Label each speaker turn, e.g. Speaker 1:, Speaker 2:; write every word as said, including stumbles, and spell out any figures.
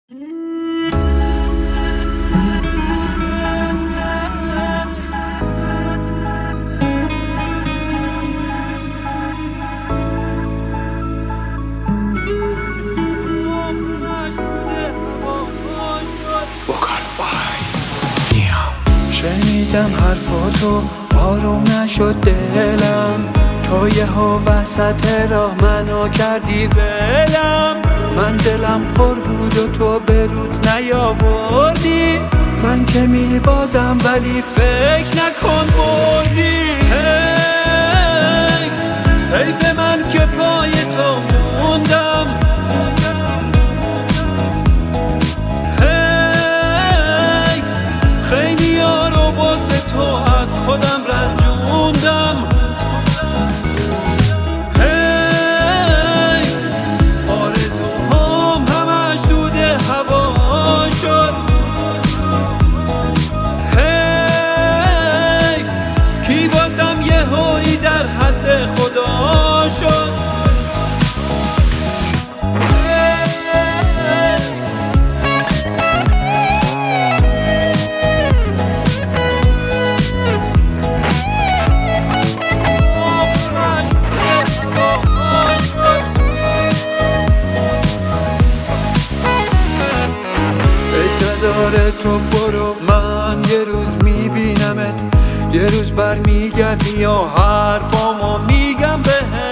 Speaker 1: شنیدم حرفاتو آروم نشد دلم، تو یهو وسط راه منو کردی ولم. من دلم پر بود و تو به رود نیاوردی، من که میبازم ولی فکر نکن بردی. حیف حیف من که پای تو موندم، از خودم رنجوندم. هی آرزوهام همش دود هوا شد. حیف کی بازم یه هایی در حد خدا شد. داره تو برو، من یه روز میبینمت، یه روز برمیگردی و حرفامو میگم بهت.